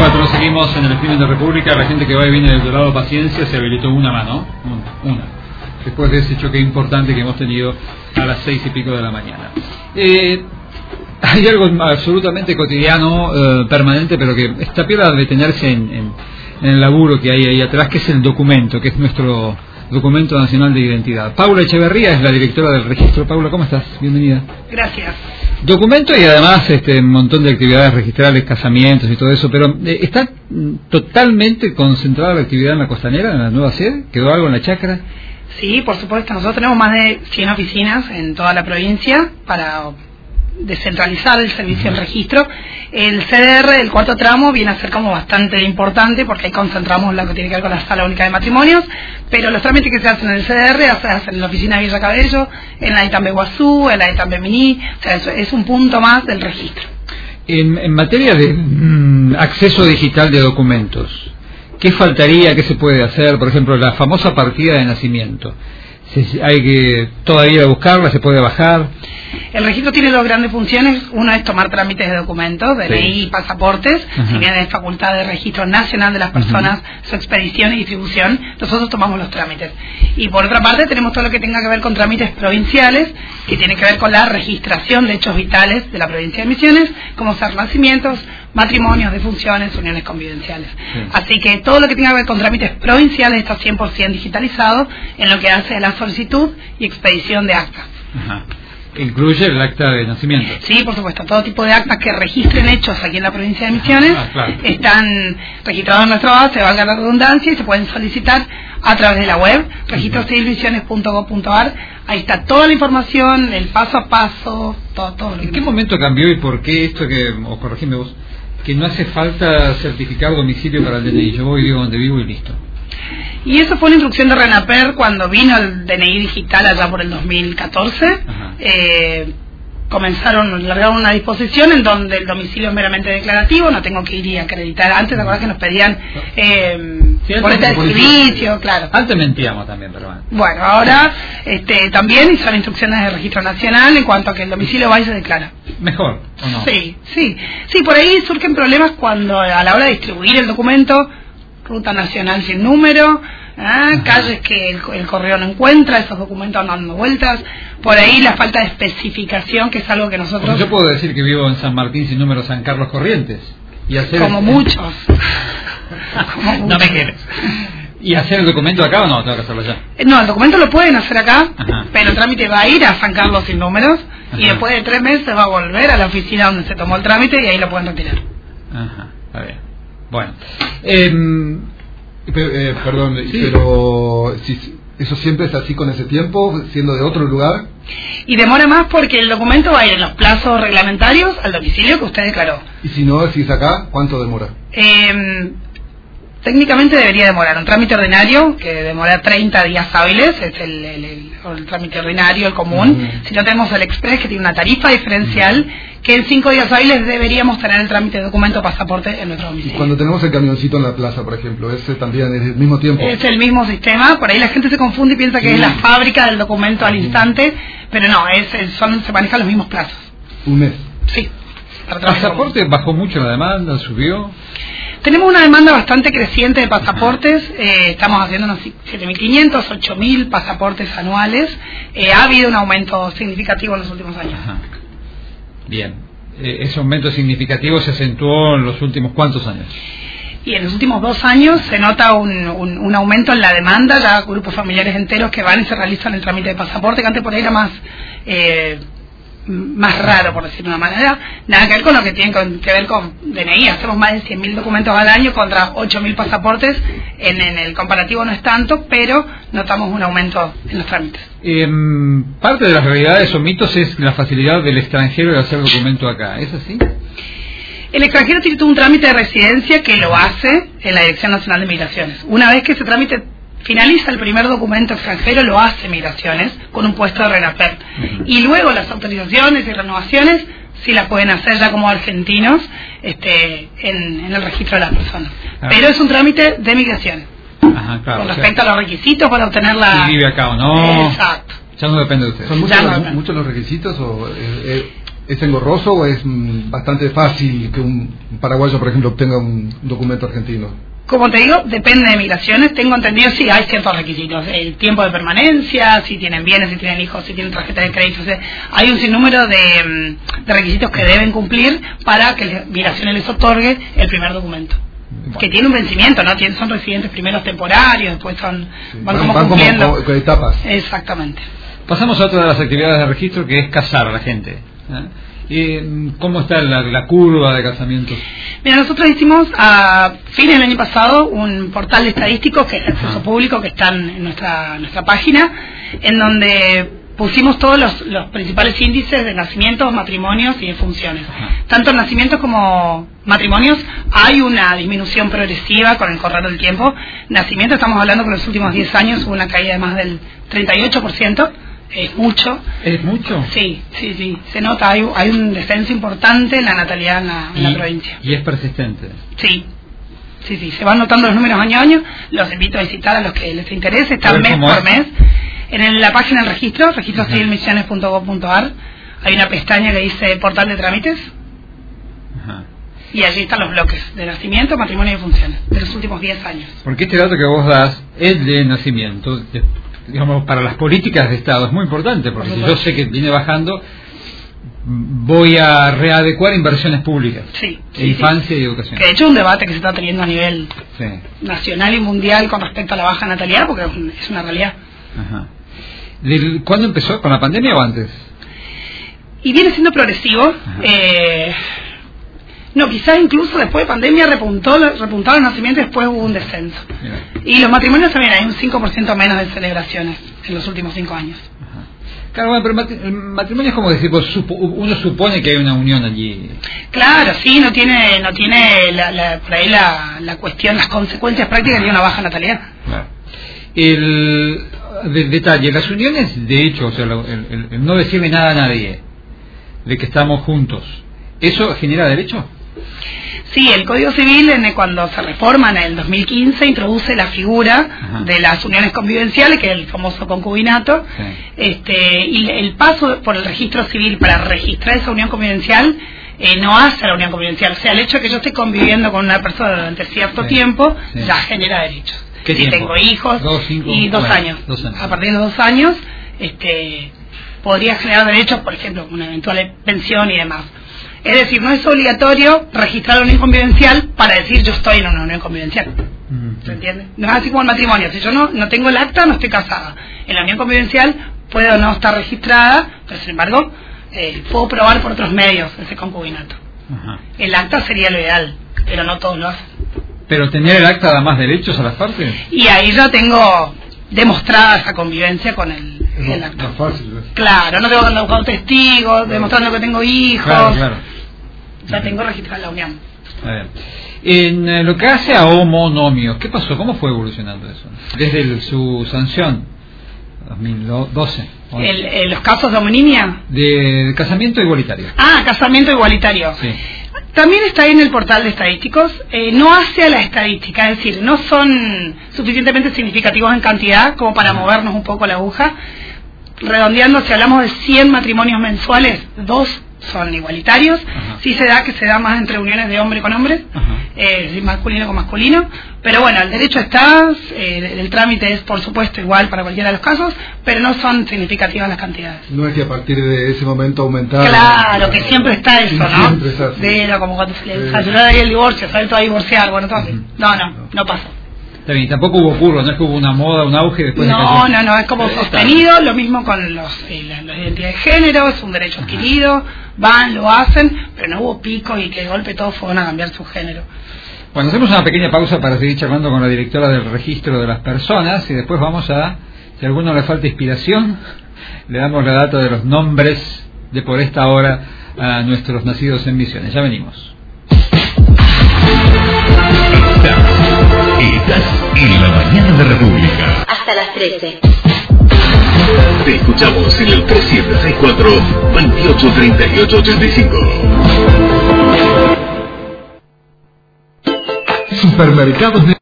24, seguimos en el streaming de República. La gente que va y viene del Dorado, paciencia, se habilitó una mano, una. Después de ese choque importante que hemos tenido a las 6 y pico de la mañana. Hay algo absolutamente cotidiano, permanente, pero que esta piedra de detenerse en el laburo que hay ahí atrás, que es el documento, que es nuestro Documento Nacional de Identidad. Paula Echeverría es la directora del registro. Paula, ¿cómo estás? Bienvenida. Gracias. Documento y además un montón de actividades registrales, casamientos y todo eso, pero ¿está totalmente concentrada la actividad en la Costanera, en la nueva sede? ¿Quedó algo en la chacra? Sí, por supuesto. Nosotros tenemos más de 100 oficinas en toda la provincia para descentralizar el servicio del registro. El CDR, el cuarto tramo, viene a ser como bastante importante porque ahí concentramos lo que tiene que ver con la Sala Única de Matrimonios, pero los trámites que se hacen en el CDR se hacen en la oficina de Villa Cabello, en la de Itambe Guazú, en la de Itambe Miní, o sea, eso es un punto más del registro. En materia de acceso digital de documentos, ¿qué faltaría? ¿Qué se puede hacer? Por ejemplo, la famosa partida de nacimiento. ¿Hay que todavía buscarla? ¿Se puede bajar? El registro tiene dos grandes funciones. Una es tomar trámites de documentos, DNI y pasaportes. Si bien es facultad de registro nacional de las personas, su expedición y distribución, nosotros tomamos los trámites. Y por otra parte tenemos todo lo que tenga que ver con trámites provinciales, que tiene que ver con la registración de hechos vitales de la provincia de Misiones, como ser nacimientos, matrimonios, defunciones, uniones convivenciales. Así que todo lo que tenga que ver con trámites provinciales está 100% digitalizado en lo que hace a la solicitud y expedición de actas. ¿Incluye el acta de nacimiento? Sí, por supuesto. Todo tipo de actas que registren hechos aquí en la provincia de Misiones están registrados en nuestra base, valga la redundancia, y se pueden solicitar a través de la web, registrocivilmisiones.gov.ar. Ahí está toda la información, el paso a paso, todo. ¿En qué momento cambió y por qué esto o corregime vos, que no hace falta certificar domicilio para el DNI? Yo voy y digo donde vivo y listo. Y eso fue una instrucción de RENAPER cuando vino el DNI digital allá por el 2014. Largaron una disposición en donde el domicilio es meramente declarativo, no tengo que ir y acreditar. Antes, ¿te acuerdas que nos pedían boleta de servicio? Claro. Antes mentíamos también, pero bueno. Bueno, ahora también son instrucciones de registro nacional en cuanto a que el domicilio va y se declara. ¿Mejor o no? Sí, por ahí surgen problemas cuando a la hora de distribuir el documento, ruta nacional sin número, calles que el correo no encuentra, esos documentos andan dando vueltas, por ahí la falta de especificación, que es algo que nosotros... Yo puedo decir que vivo en San Martín sin número, San Carlos Corrientes, y hacer como muchos. No me quieres. ¿Y hacer el documento acá o no? Tengo que hacerlo allá. No, el documento lo pueden hacer acá, pero el trámite va a ir a San Carlos sin números, y después de 3 meses va a volver a la oficina donde se tomó el trámite y ahí lo pueden retirar. Está bien. Bueno, perdón, pero si eso siempre es así con ese tiempo, siendo de otro lugar. Y demora más porque el documento va a ir en los plazos reglamentarios al domicilio que usted declaró. Y si es acá, ¿cuánto demora? Técnicamente debería demorar un trámite ordinario, que demora 30 días hábiles, es el trámite ordinario, el común. Si no, tenemos el express, que tiene una tarifa diferencial, que en 5 días hábiles deberíamos tener el trámite de documento pasaporte en nuestro domicilio. Y cuando tenemos el camioncito en la plaza, por ejemplo, ¿ese también es el mismo tiempo? Es el mismo sistema. Por ahí la gente se confunde y piensa que es la fábrica del documento al instante, pero no, se manejan los mismos plazos. ¿Un mes? Sí. ¿El pasaporte bajó mucho la demanda? ¿Subió? Tenemos una demanda bastante creciente de pasaportes, estamos haciendo unos 7.500, 8.000 pasaportes anuales. Ha habido un aumento significativo en los últimos años. Bien, ese aumento significativo se acentuó en los últimos ¿cuántos años? Y en los últimos 2 años se nota un aumento en la demanda, ya grupos familiares enteros que van y se realizan el trámite de pasaporte, que antes por ahí era más raro, por decirlo de una manera. Nada que ver con lo que tiene que ver con DNI. Hacemos más de 100.000 documentos al año contra 8.000 pasaportes. En el comparativo no es tanto, pero notamos un aumento en los trámites. Parte de las realidades o mitos es la facilidad del extranjero de hacer documento acá. ¿Es así? El extranjero tiene todo un trámite de residencia que lo hace en la Dirección Nacional de Migraciones. Una vez que ese trámite finaliza el primer documento extranjero, lo hace Migraciones con un puesto de RENAPER. Y luego las autorizaciones y renovaciones sí las pueden hacer ya como argentinos en el registro de las personas. Pero es un trámite de Migraciones. Con respecto a los requisitos para obtener la... Si vive acá o no. Exacto. Ya no depende de ustedes. ¿Son muchos los requisitos o ¿Es engorroso o es bastante fácil que un paraguayo, por ejemplo, obtenga un documento argentino? Como te digo, depende de migraciones. Tengo entendido, sí, hay ciertos requisitos. El tiempo de permanencia, si tienen bienes, si tienen hijos, si tienen tarjeta de crédito. O sea, hay un sinnúmero de requisitos que deben cumplir para que migraciones les otorgue el primer documento. Bueno. Que tiene un vencimiento, ¿no? Son residentes primeros temporarios, después van como cumpliendo. Como etapas. Exactamente. Pasamos a otra de las actividades de registro, que es casar a la gente. ¿Cómo está la curva de casamientos? Mira, nosotros hicimos a fines del año pasado un portal de estadísticos que es de acceso público, que están en nuestra página, en donde pusimos todos los principales índices de nacimientos, matrimonios y de funciones. Tanto en nacimientos como matrimonios hay una disminución progresiva con el correr del tiempo. Nacimientos, estamos hablando que en los últimos 10 años hubo una caída de más del 38%. Es mucho. ¿Es mucho? Sí. Se nota, hay un descenso importante en la natalidad en la provincia. ¿Y es persistente? Sí. Se van notando los números año a año. Los invito a visitar a los que les interese. Está mes por mes. En la página del registrocivilmisiones.gov.ar hay una pestaña que dice portal de trámites. Ajá. Y allí están los bloques de nacimiento, matrimonio y funciones de los últimos 10 años. Porque este dato que vos das, el de nacimiento, digamos, para las políticas de Estado es muy importante, porque si yo sé que viene bajando, voy a readecuar inversiones públicas infancia y educación. Que de hecho es un debate que se está teniendo a nivel nacional y mundial con respecto a la baja natalidad, porque es una realidad. Ajá. ¿Cuándo empezó? ¿Con la pandemia o antes? Y viene siendo progresivo. No, quizás incluso después de pandemia repuntaron los nacimientos y después hubo un descenso. Mira. Y los matrimonios también, hay un 5% menos de celebraciones en los últimos 5 años. Ajá. Claro, bueno, pero el matrimonio es como decir, uno supone que hay una unión allí. Claro, sí, no tiene por ahí la cuestión, las consecuencias prácticas de una baja natalidad. Claro. Detalle, las uniones, de hecho, o sea, el no decirle nada a nadie de que estamos juntos, ¿eso genera derecho? Sí, el Código Civil, cuando se reforma en el 2015, introduce la figura de las uniones convivenciales, que es el famoso concubinato, y el paso por el registro civil para registrar esa unión convivencial no hace la unión convivencial. O sea, el hecho de que yo esté conviviendo con una persona durante cierto tiempo ya genera derechos. ¿Qué tiempo? Tengo hijos 2 años. A partir de 2 años, podría generar derechos, por ejemplo, una eventual pensión y demás. Es decir, no es obligatorio registrar la unión convivencial para decir yo estoy en una unión convivencial. ¿Se entiende? No es así como el matrimonio. Si yo no tengo el acta, no estoy casada. En la unión convivencial puede o no estar registrada, pero sin embargo puedo probar por otros medios ese concubinato. El acta sería lo ideal, pero no todos lo hacen. ¿Pero tener el acta da más derechos a las partes? Y ahí ya tengo demostrada esa convivencia con el acta. Más fácil, ¿ves? Claro, no tengo que andar buscando testigos, demostrando que tengo hijos. Claro. Ya tengo registrada la unión. A ver. En lo que hace a homonomios, ¿qué pasó? ¿Cómo fue evolucionando eso? Desde su sanción, 2012. ¿Los casos de homonimia? De casamiento igualitario. Casamiento igualitario. Sí. También está ahí en el portal de estadísticos. No hace a la estadística, es decir, no son suficientemente significativos en cantidad como para movernos un poco la aguja. Redondeando, si hablamos de 100 matrimonios mensuales, 2 son igualitarios. Sí se da más entre uniones de hombre con hombre, masculino con masculino, pero bueno, el derecho está, el trámite es por supuesto igual para cualquiera de los casos, pero no son significativas las cantidades. No es que a partir de ese momento aumentar. Claro, que siempre está eso, ¿no? Siempre está así. Pero como cuando se le ayudó ahí el divorcio, sale todo a divorciar, bueno, todo así. No pasó. Está bien, tampoco hubo curva, no es que hubo una moda, un auge después no, es como sostenido, lo mismo con las identidades de género, es un derecho adquirido, van, lo hacen, pero no hubo pico y que de golpe todos fueron a cambiar su género. Bueno, hacemos una pequeña pausa para seguir charlando con la directora del registro de las personas y después vamos a, si a alguno le falta inspiración, le damos la data de los nombres de por esta hora a nuestros nacidos en Misiones. Ya venimos. Estás en la mañana de República. Hasta las 13. Te escuchamos en el 3764-283885. Supermercados de